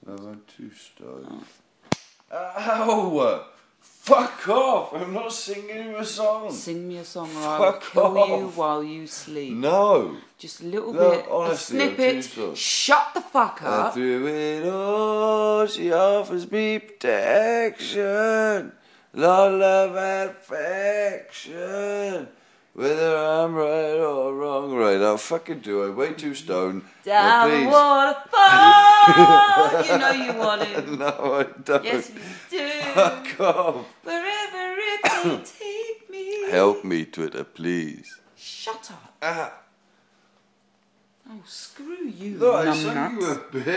I'm too stoned. Ow! Fuck off! I'm not singing you a song. Sing me a song or I will kill you while you sleep. No. Just a little bit. Honestly, a snippet. Shut the fuck up. Through it all, she offers me protection. Love and affection. Whether I'm right or wrong, right? I'll fucking do it. Way too stoned. Down no, the waterfall. You know you want it. No, I don't. Yes, you do. Fuck off. Wherever it may take me. Help me, Twitter, please. Shut up. Ah. Oh, screw you, Look, I numbnuts. sang you a bit.